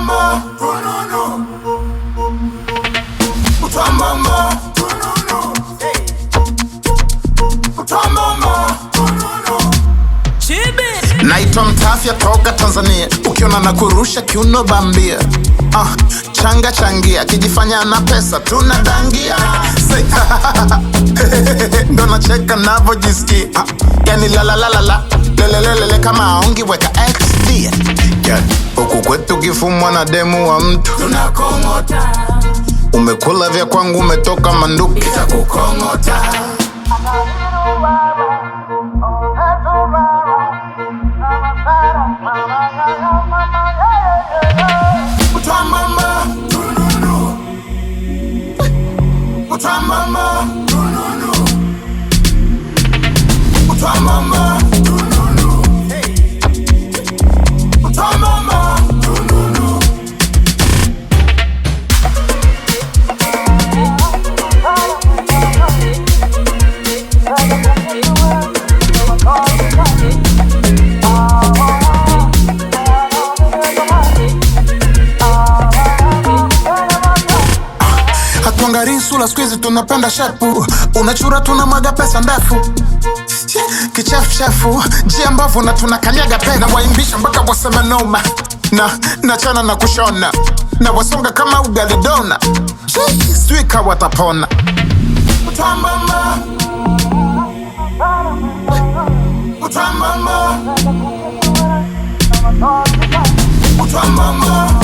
Utwambamba, utwambamba, utwambamba. Naitwa Mtafya toka Tanzania, ukiona na kurusha kiuno bambia. Changa changia, kijifanya na pesa tunadangia. Ndo nacheka navojisikia. Yani la la la la la, lelelelele kama aongi weka XD. Huku kwetu kifumwa na demu wa mtu tunakongota. Umekula vya kwangu umetoka manduki itakukongota. Utwambamba, utwambamba, utwambamba, utwambamba. Hatuangalii sura squeeze tunapenda shapu. Unachura tunamwaga pesa ndafu. Kichafu njia mbavu na tunakanyaga pena. Waimbisha mpaka waseme noma. Na chana na kushona. Na wasonga kama ugali dona. Swika watapona. Utwambamba, utwambamba, utwambamba.